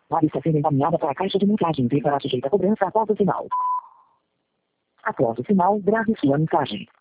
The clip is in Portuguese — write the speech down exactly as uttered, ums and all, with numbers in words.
Pode estar sendo encaminhada para a caixa de mensagens e será sujeita a cobrança após o sinal. Após o sinal, grave sua mensagem.